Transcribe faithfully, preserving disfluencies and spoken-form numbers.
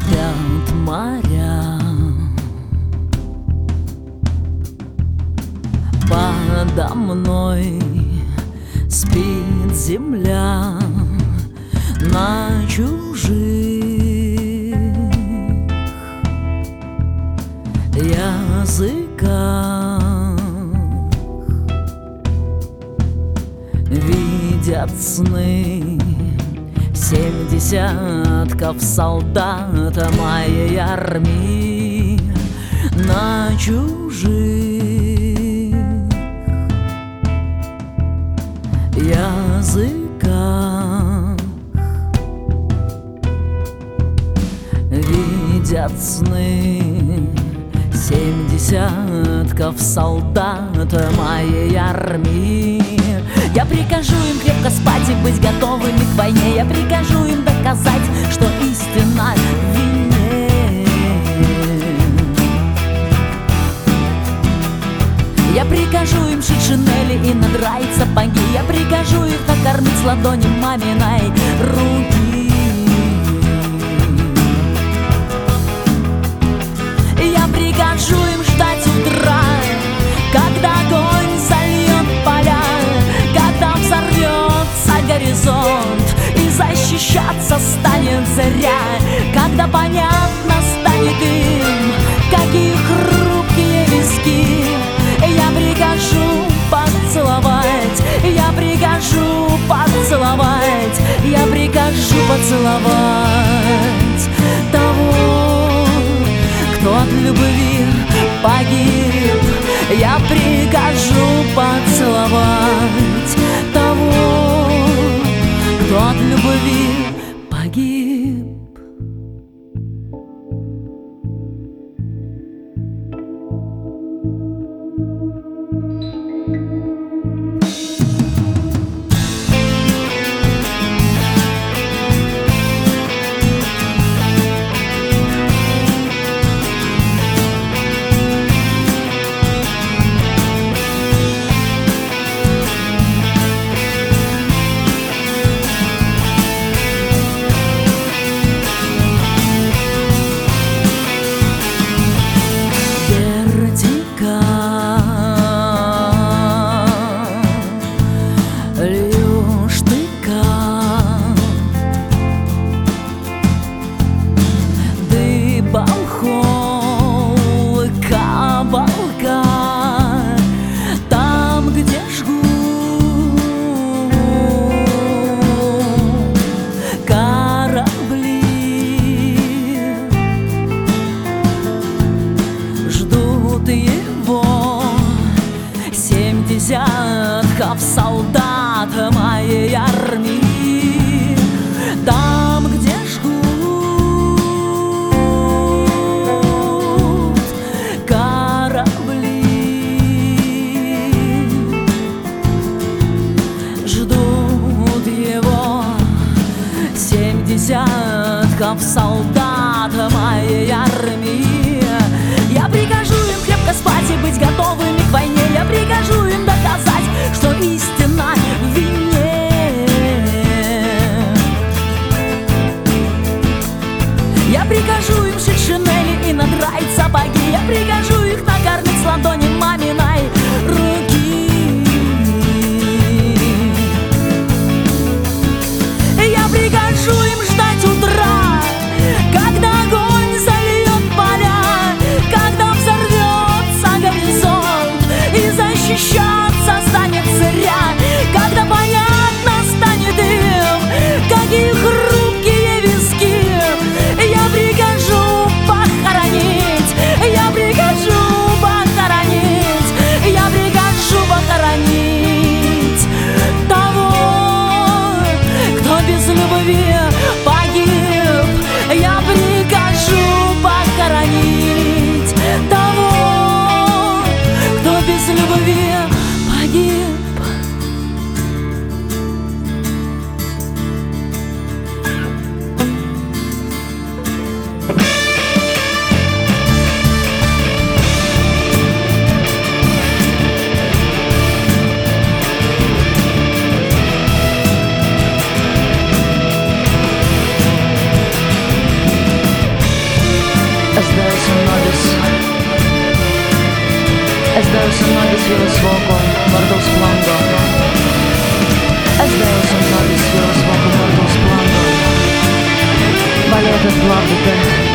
спят моря, подо мной спит земля на чужих языках. Видят сны семь десятков солдат моей армии на чужих языках. Видят сны семь десятков солдат моей армии. Я прикажу им крепко спать и быть готовыми к войне. Я прикажу им доказать, что истина в вине. Я прикажу им шить шинели и надраить сапоги. Я прикажу их накормить с ладони маминой руки. Я прикажу им ждать утра, когда огонь зальет поля, когда взорвется горизонт и защищаться станет заря, когда понятно станет им, какие хрупкие виски. Я прикажу поцеловать, я прикажу поцеловать, я прикажу поцеловать того, кто от любви погиб. Я прикажу поцеловать того, кто от любви погиб. Там, где жгут корабли, ждут его семь десятков солдат моей армии. Там, где жгут корабли, ждут его семь десятков солдат моей армии. Я прикажу им крепко спать и быть готовыми к войне. Я прикажу им доказать, что истина в вине. Я прикажу им шить шинели и надраить сапоги. Я прикажу их накормить с ладони маминой руки. Я прикажу им ждать утра, когда огонь зальет поля, когда взорвется горизонт и защищаться станет заря, когда понятно станет им, какие хрупкие виски. Я прикажу похоронить, я прикажу похоронить, я прикажу Es devu son nagis vilas voko, vardos plando. Es devu son nagis vilas voko, vardos plando. Valió tad labi te.